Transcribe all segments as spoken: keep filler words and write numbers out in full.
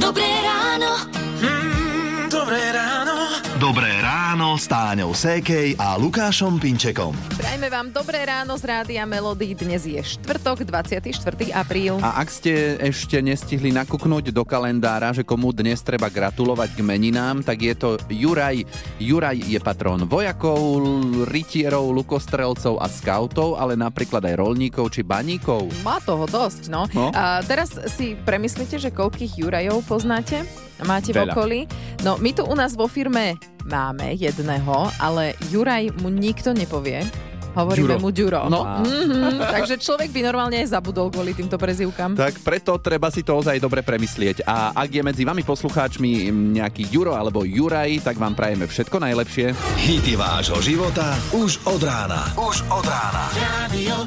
Dobré ráno. Mm, dobré ráno. Dobré ráno s Táňou Sékej a Lukášom Pinčekom. Prajme vám dobré ráno z Rádia Melody. Dnes je štvrtok, dvadsiateho štvrtého apríl. A ak ste ešte nestihli nakúknuť do kalendára, že komu dnes treba gratulovať k meninám, tak je to Juraj. Juraj je patrón vojakov, rytierov, lukostrelcov a skautov, ale napríklad aj roľníkov či baníkov. Má toho dosť, no. no. A teraz si premyslíte, že koľkých Jurajov poznáte? Máte v Veľa. okolí? No, my tu u nás vo firme máme jedného, ale Juraj mu nikto nepovie. Hovoríme Ďuro. mu Ďuro. No. Mm-hmm. Takže človek by normálne aj zabudol kvôli týmto prezývkam. Tak preto treba si to ozaj dobre premyslieť. A ak je medzi vami poslucháčmi nejaký Ďuro alebo Juraj, tak vám prajeme všetko najlepšie. Hity vášho života už od rána. Už od rána. Radio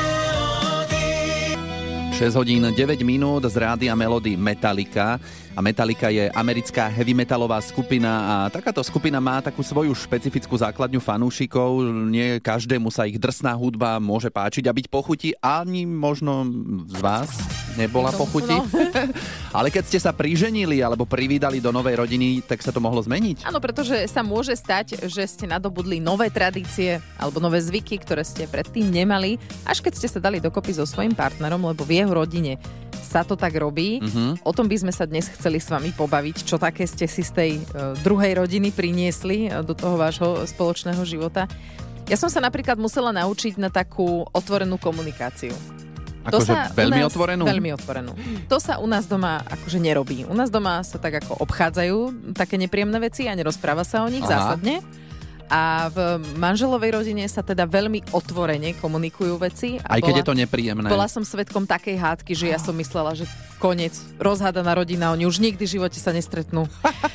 Melody. šesť hodín deväť minút z Rádia Melody Metallica. A Metallica je americká heavy metalová skupina a takáto skupina má takú svoju špecifickú základňu fanúšikov. Nie každému sa ich drsná hudba môže páčiť a byť pochuti, ani možno z vás nebola No, pochuti. no. Ale keď ste sa priženili alebo privídali do novej rodiny, tak sa to mohlo zmeniť. Áno, pretože sa môže stať, že ste nadobudli nové tradície alebo nové zvyky, ktoré ste predtým nemali, až keď ste sa dali dokopy so svojím partnerom, lebo v jeho rodine sa to tak robí. Mhm. O tom by sme sa dnes chceli s vami pobaviť, čo také ste si z tej uh, druhej rodiny priniesli uh, do toho vášho spoločného života. Ja som sa napríklad musela naučiť na takú otvorenú komunikáciu. Akože veľmi nás, otvorenú? Veľmi otvorenú. To sa u nás doma akože nerobí. U nás doma sa tak ako obchádzajú také nepríjemné veci a nerozpráva sa o nich. Aha. Zásadne. A v manželovej rodine sa teda veľmi otvorene komunikujú veci. A Aj keď bola, je to nepríjemné. Bola som svedkom takej hádky, že ja som myslela, že koniec, rozhádaná rodina, oni už nikdy v živote sa nestretnú.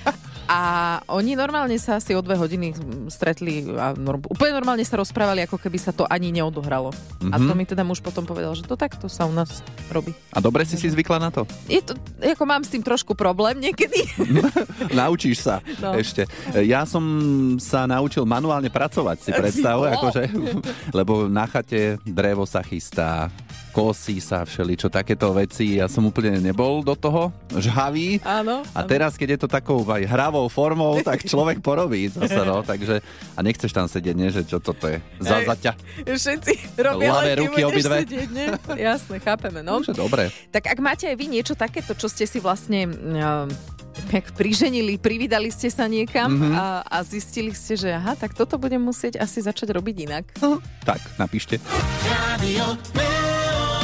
A oni normálne sa asi o dve hodiny stretli a norm- úplne normálne sa rozprávali, ako keby sa to ani neodohralo. Mm-hmm. A to mi teda muž potom povedal, že to takto sa u nás robí. A dobre si si zvykla na to? Je to, ako mám s tým trošku problém niekedy. Naučíš sa No. ešte. Ja som sa naučil manuálne pracovať, si predstav, Oh. akože, lebo na chate drevo sa chystá, kosí sa všeličo, takéto veci. Ja som úplne nebol do toho žhavý. Áno. A teraz, keď je to takou aj hravou formou, tak človek porobí zase, no. Takže, a nechceš tam sedieť, nie? Že čo toto je? Za zaťa. Všetci robia, Ľavé len ty ruky budeš obidve. sedieť, nie? Jasné, chápeme, no. Takže dobre. Tak ak máte aj vy niečo takéto, čo ste si vlastne uh, jak priženili, privídali ste sa niekam mm-hmm. a, a zistili ste, že aha, tak toto budem musieť asi začať robiť inak. No, tak, napíšte. Radio Melody.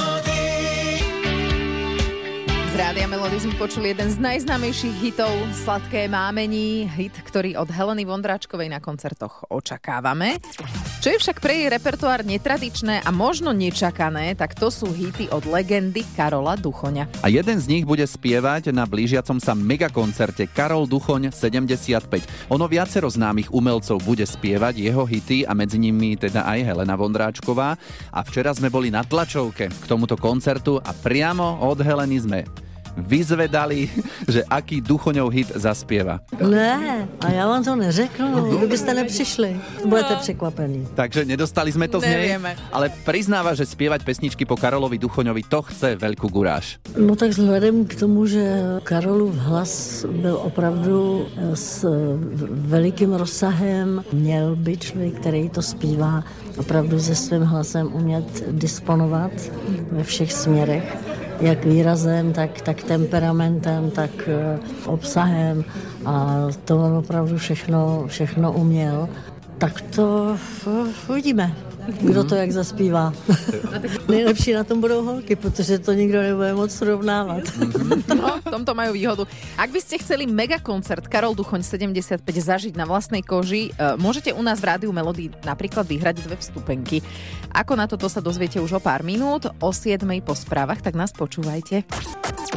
Z Rádia Melody sme počuli jeden z najznámejších hitov Sladké mámení, hit, ktorý od Heleny Vondráčkovej na koncertoch očakávame. Čo je však pre jej repertoár netradičné a možno nečakané, tak to sú hity od legendy Karola Duchoňa. A jeden z nich bude spievať na blížiacom sa megakoncerte Karol Duchoň sedemdesiatpäť. Ono viacero známych umelcov bude spievať jeho hity a medzi nimi teda aj Helena Vondráčková. A včera sme boli na tlačovke k tomuto koncertu a priamo od Heleny sme vyzvedali, že aký Duchoňov hit zaspieva. Ne, a já vám to neřeknu, kdybyste nepřišli. Budete překvapení. Takže nedostali sme to z nej, Nevieme. ale priznáva, že spievať pesničky po Karolovi Duchoňovi to chce veľkú guráž. No tak vzhledem k tomu, že Karolův hlas byl opravdu s velikým rozsahem, měl by člověk, který to zpívá, opravdu se svým hlasem umět disponovat ve všech směrech. Jak výrazem, tak, tak temperamentem, tak uh, obsahem a to on opravdu všechno, všechno uměl. Tak to uh, uvidíme, kdo to jak zaspívá. Nejlepší na tom budou holky, protože to nikdo nebude moc srovnávat. No, v tomto majú výhodu. Ak by ste chceli megakoncert Karol Duchoň sedemdesiatpäť zažiť na vlastnej koži, môžete u nás v Rádiu Melody napríklad vyhrať dve vstupenky. Ako na toto sa dozviete už o pár minút, o siedmej po správach, tak nás počúvajte.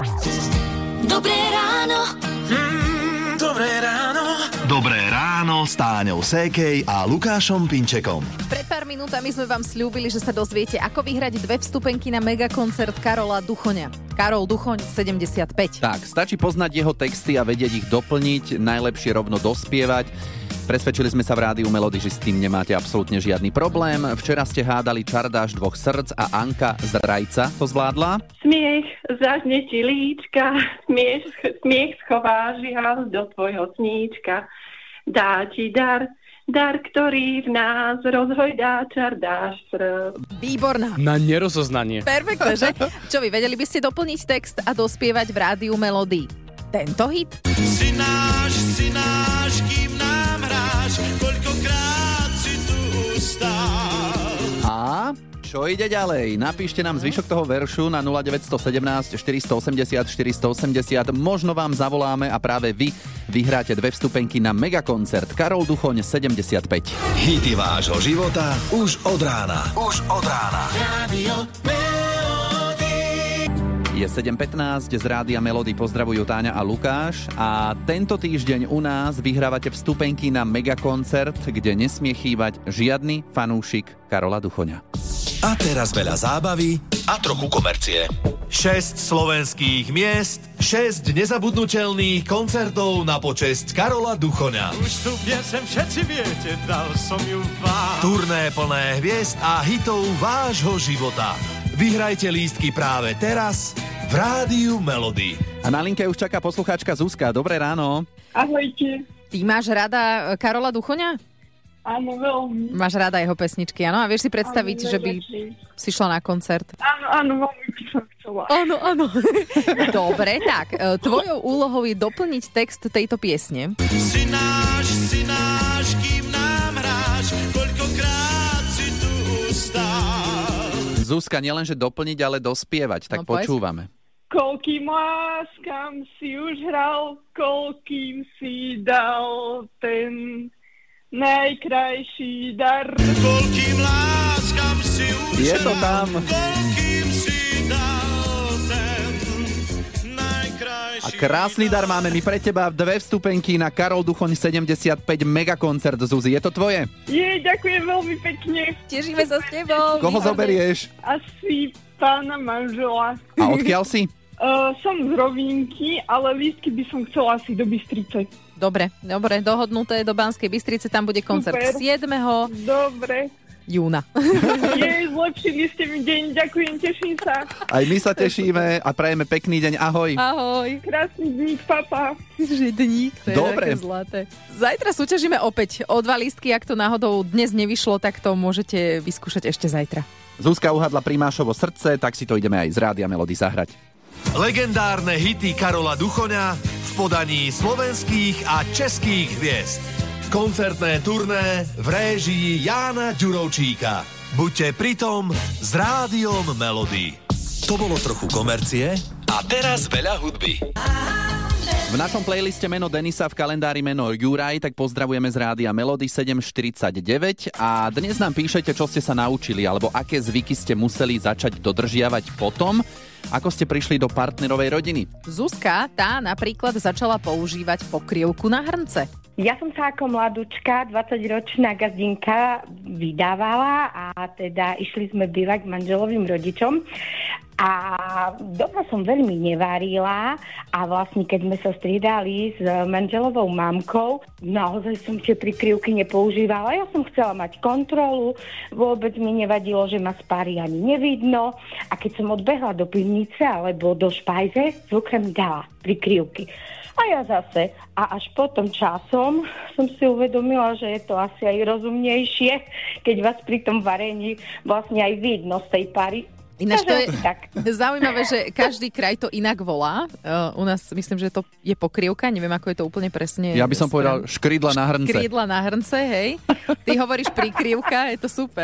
Dobré ráno. Mm, dobré ráno. Dobré ráno s s Táňou Sékej a Lukášom Pinčekom. Pred pár minútami sme vám sľúbili, že sa dozviete, ako vyhrať dve vstupenky na megakoncert Karola Duchoňa. Karol Duchoň sedemdesiatpäť. Tak, stačí poznať jeho texty a vedieť ich doplniť, najlepšie rovno dospievať. Presvedčili sme sa v Rádiu Melody, že s tým nemáte absolútne žiadny problém. Včera ste hádali Čardáš dvoch srdc a Anka z Rajca to zvládla. Smiech zažne ti líčka, smiech, smiech schová žiaľ do tvojho sníčka. Dá ti dar, dar, ktorý v nás rozhojdá Čardáš srdc. Výborná. Na nerozoznanie. Perfektne, že? Čo vy, vedeli by ste doplniť text a dospievať v Rádiu Melody tento hit? Si náš, si náš, kým nám hráš, koľkokrát si tu ustál. A čo ide ďalej? Napíšte nám zvyšok toho veršu na nula deväť jedna sedem štyri osem osem štyri osem osem. Možno vám zavoláme a práve vy vyhráte dve vstupenky na megakoncert Karol Duchoň sedemdesiatpäť. Hity vášho života už od rána. Už od rána. Rádio Melody. Je sedem pätnásť, z Rádia Melody pozdravujú Táňa a Lukáš a tento týždeň u nás vyhrávate vstupenky na megakoncert, kde nesmie chýbať žiadny fanúšik Karola Duchoňa. A teraz veľa zábavy a trochu komercie. šesť slovenských miest, šesť nezabudnutelných koncertov na počesť Karola Duchoňa. Už tu piesem všetci viete, dal som ju vám. Turné plné hviezd a hitov vášho života. Vyhrajte lístky práve teraz v Rádiu Melody. A na linke už čaká poslucháčka Zuzka. Dobré ráno. Ahojte. Ty máš rada Karola Duchoňa? Áno, veľmi. Máš rada jeho pesničky, áno? A vieš si predstaviť, Áno, že by si šla na koncert? Áno, áno, veľmi by som chcela. Áno, áno. Dobre, tak, tvojou úlohou je doplniť text tejto piesne. Si náš, si náš, kým nám hráš, koľkokrát si tu ustál. Zuzka, nielenže doplniť, ale dospievať. Tak No, povedz. počúvame. Koľkým láskam si už hral, koľkým si dal ten najkrajší dar. Koľkým láskam si už Je to tam. koľkým si dal ten najkrajší. A krásny dar máme my pre teba, dve vstupenky na Karol Duchoň sedemdesiatpäť megakoncert, Zuzi. Je to tvoje? Je, ďakujem veľmi pekne. Tešíme sa s tebou. Koho zoberieš? Asi pána manžela. A odkiaľ si? Uh, som z Rovinky, ale lístky by som chcela asi do Bystrice. Dobre, dobre, dohodnuté do Banskej Bystrice, tam bude koncert Super. siedmeho Dobre. júna. Je, zlepšili ste mi deň, ďakujem, teším sa. Aj my sa tešíme a prajeme pekný deň. Ahoj. Ahoj. Krásny dník, papa. Že dník, to je Dobre. také zlaté. Zajtra súťažíme opäť o dva lístky, ak to náhodou dnes nevyšlo, tak to môžete vyskúšať ešte zajtra. Zuzka uhadla Primášovo srdce, tak si to ideme aj z Rádia Melody zahrať. Legendárne hity Karola Duchoňa v podaní slovenských a českých hviezd. Koncertné turné v réžii Jána Ďurovčíka. Buďte pritom s Rádiom Melody. To bolo trochu komercie a teraz veľa hudby. V našom playliste meno Denisa, v kalendári meno Juraj, tak pozdravujeme z Rádia Melody sedem štyridsaťdeväť a dnes nám píšete, čo ste sa naučili alebo aké zvyky ste museli začať dodržiavať potom, ako ste prišli do partnerovej rodiny. Zuzka, tá napríklad začala používať pokrievku na hrnce. Ja som sa ako mladúčka, dvadsaťročná gazdinka vydávala a teda išli sme bývať k manželovým rodičom a doma som veľmi nevarila a vlastne keď sme sa striedali s manželovou mamkou, naozaj som tie prikryvky nepoužívala. Ja som chcela mať kontrolu, vôbec mi nevadilo, že ma z páry ani nevidno a keď som odbehla do pivnice alebo do špajze, zvukra mi dala prikryvky. A ja zase. A až potom časom som si uvedomila, že je to asi aj rozumnejšie, keď vás pri tom varení vlastne aj vidno z tej pary. Ináč to je tak. zaujímavé, že každý kraj to inak volá. Uh, u nás myslím, že to je pokrievka, neviem, ako je to úplne presne. Ja by som povedal škrydla na hrnce. Škrydla na hrnce, hej. Ty hovoríš prikryvka, je to super.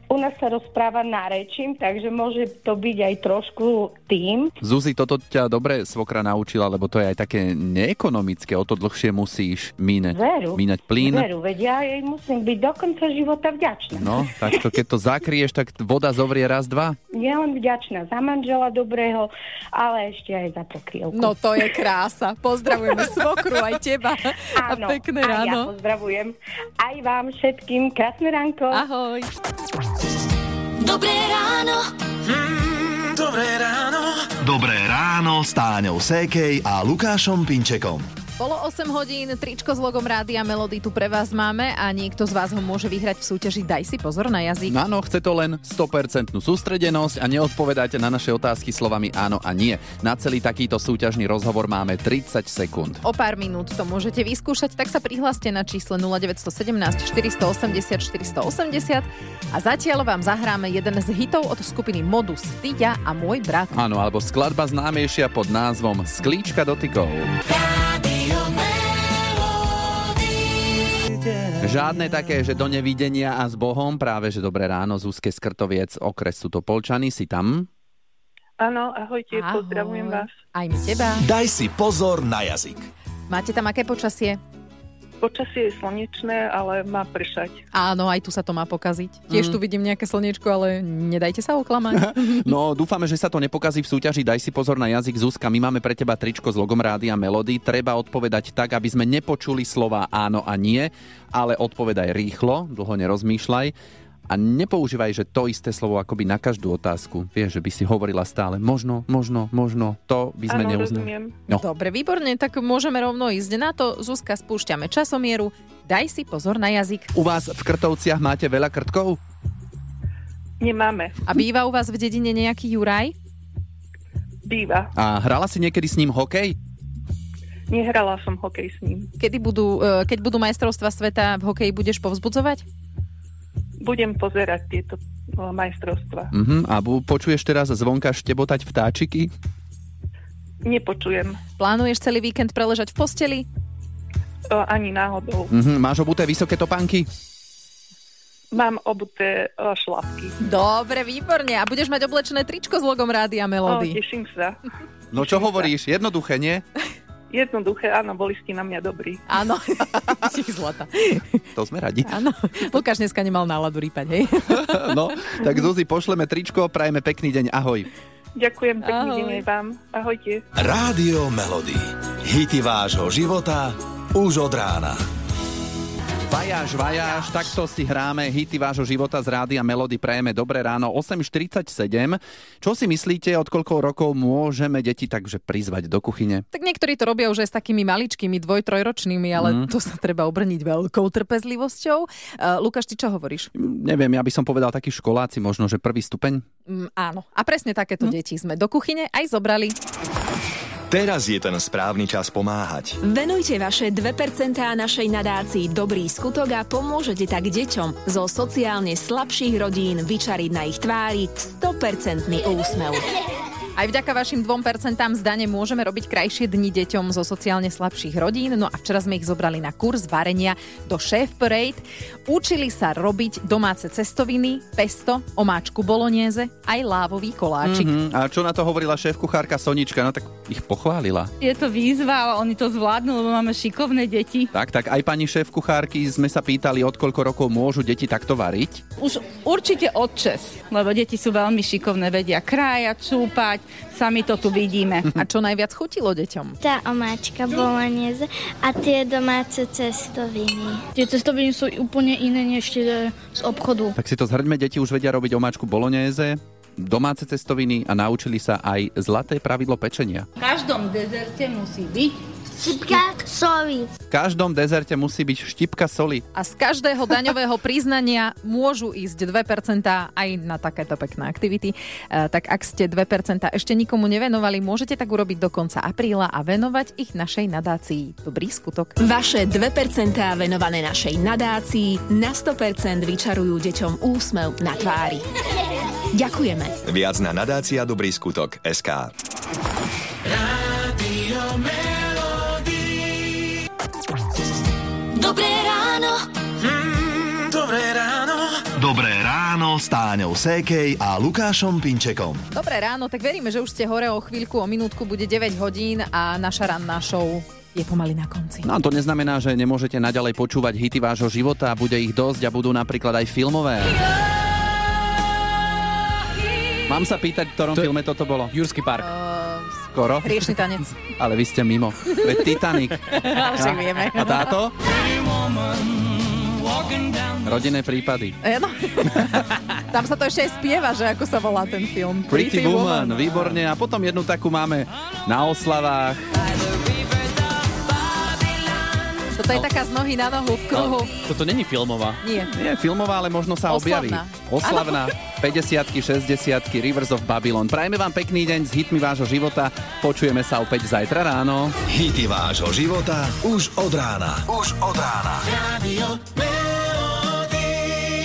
U nás sa rozpráva nárečím, takže môže to byť aj trošku tým. Zuzi, toto ťa dobre svokra naučila, lebo to je aj také neekonomické, o to dlhšie musíš míňať, Veru, míňať plyn. veru, veď ja jej musím byť do konca života vďačná. No, tak to keď to zakrieš, tak voda zovrie raz, dva. Nie len vďačná za manžela dobrého, ale ešte aj za pokrievku. No to je krása. Pozdravujeme svokru aj teba. Áno, A pekné aj ráno. ja pozdravujem. Aj vám všetkým krásne ránko. Ahoj. Dobré ráno. Mm, dobré ráno. Dobré ráno s Táňou Sékej a Lukášom Pinčekom. Bolo osem hodín, tričko s logom Rádia Melody tu pre vás máme a niekto z vás ho môže vyhrať v súťaži Daj si pozor na jazyk. Áno, chce to len sto percent sústredenosť a neodpovedáte na naše otázky slovami áno a nie. Na celý takýto súťažný rozhovor máme tridsať sekúnd. O pár minút to môžete vyskúšať, tak sa prihláste na čísle nula deväť jedna sedem štyri osem osem štyri osem osem a zatiaľ vám zahráme jeden z hitov od skupiny Modus, Ty, ja a môj brat. Áno, alebo skladba známejšia pod názvom Sklíčka dotykov. Žiadne také, že do nevidenia a s Bohom, práve že dobré ráno, Zuzke Skrtoviec, okres Sutopolčany, si tam? Áno, ahojte, Ahoj. pozdravujem vás. Aj my teba. Daj si pozor na jazyk. Máte tam aké počasie? Počasie je slnečné, ale má pršať. Áno, aj tu sa to má pokaziť. Tiež tu vidím nejaké slniečko, ale nedajte sa oklamať. No, dúfame, že sa to nepokazí v súťaži. Daj si pozor na jazyk, Zuzka. My máme pre teba tričko s logom Rádia Melody. Treba odpovedať tak, aby sme nepočuli slova áno a nie, ale odpovedaj rýchlo, dlho nerozmýšľaj. A nepoužívaj, že to isté slovo akoby na každú otázku. Vieš, že by si hovorila stále možno, možno, možno. To by sme Áno, neuznali. rozumiem. No. Dobre, výborne, tak môžeme rovno ísť na to. Zuzka, spúšťame časomieru. Daj si pozor na jazyk. U vás v Krtovciach máte veľa krtkov? Nemáme. A býva u vás v dedine nejaký Juraj? Býva. A hrala si niekedy s ním hokej? Nehrala som hokej s ním. Kedy budú, e, keď budú majstrovstvá sveta v hokeji, budeš povzbudzovať? Budem pozerať tieto o, majstrovstvá. Uh-huh. A bu- počuješ teraz zvonka štebotať vtáčiky? Nepočujem. Plánuješ celý víkend preležať v posteli? O, ani náhodou. Uh-huh. Máš obuté vysoké topánky? Mám obuté o, šlapky. Dobre, výborne. A budeš mať oblečené tričko s logom Rádia O, Melody. teším sa. No čo hovoríš? Jednoduché, nie? Jednoduché, áno, boli ste na mňa dobrí. Áno, zlata. To sme radi. Áno, Lukáš dneska nemal náladu rýpať, hej? No, tak Zuzi, pošleme tričko, prajeme pekný deň, ahoj. Ďakujem, pekný Ahoj. deň aj vám. Ahojte. Rádio Melody. Hity vášho života už od rána. Vajáš, vajáš, takto si hráme hity vášho života z Rádia Melody. Prajeme dobré ráno, osem štyridsaťsedem. Čo si myslíte, od koľko rokov môžeme deti takže prizvať do kuchyne? Tak niektorí to robia už aj s takými maličkými, dvoj, trojročnými, ale mm. to sa treba obrniť veľkou trpezlivosťou. Uh, Lukáš, ty čo hovoríš? Neviem, ja by som povedal takí školáci, možno, že prvý stupeň. Mm, áno. A presne takéto mm. deti sme do kuchyne aj zobrali. Teraz je ten správny čas pomáhať. Venujte vaše dve percentá našej nadácii Dobrý skutok a pomôžete tak deťom zo sociálne slabších rodín vyčariť na ich tvári sto percent úsmev. Aj vďaka vašim dvom percentám z dane môžeme robiť krajšie dni deťom zo sociálne slabších rodín. No a včera sme ich zobrali na kurz varenia do Chef Parade. Učili sa robiť domáce cestoviny, pesto, omáčku bolognese, aj lávový koláčik. Mm-hmm. A čo na to hovorila šéfkuchárka Sonička? No tak ich pochválila. Je to výzva, ale oni to zvládnu, lebo máme šikovné deti. Tak, tak aj pani šéfkuchárky sme sa pýtali, od koľko rokov môžu deti takto variť? Už určite odčes, lebo deti sú veľmi šikovné, vedia krájať, čúpať, sami to tu vidíme. A čo najviac chutilo deťom? Tá omáčka bolognese a tie domáce cestoviny. Tie cestoviny sú úplne iné než tie z obchodu. Tak si to zhrňme, deti už vedia robiť omáčku bolognese, domáce cestoviny a naučili sa aj zlaté pravidlo pečenia. V každom dezerte musí byť Šipka soli. V každom dezerte musí byť štipka soli. A z každého daňového priznania môžu ísť dve percentá aj na takéto pekné aktivity. E, tak ak ste dve percentá ešte nikomu nevenovali, môžete tak urobiť do konca apríla a venovať ich našej nadácii Dobrý skutok. Vaše dve percentá venované našej nadácii na sto percent vyčarujú deťom úsmev na tvári. Ďakujeme. Viac na nadácia Dobrý skutok bodka es ká. Dobré ráno. Mm, dobré ráno. Dobré ráno s Táňou Sékej a Lukášom Pinčekom. Dobré ráno, tak veríme, že už ste hore o chvíľku, o minútku bude deväť hodín a naša ranná show je pomaly na konci. No to neznamená, že nemôžete naďalej počúvať hity vášho života, bude ich dosť a budú napríklad aj filmové. Mám sa pýtať, v ktorom to... filme toto bolo? Jurský park. Uh, Skoro. Riešny tanec. Ale vy ste mimo. Veď Titanic. Ale však vieme. A táto? Rodinné prípady. No. Tam sa to ešte aj spieva, že ako sa volá ten film. Pretty, Pretty Woman, Woman, výborne. A potom jednu takú máme na oslavách. Toto je taká z nohy na nohu v kruhu. No, toto není filmová. Nie. Nie je filmová, ale možno sa objaví. Oslavná. päťdesiatky, šesťdesiatky, Rivers of Babylon. Prajeme vám pekný deň s hitmi vášho života. Počujeme sa opäť zajtra ráno. Hity vášho života už od rána. Už od rána. Radio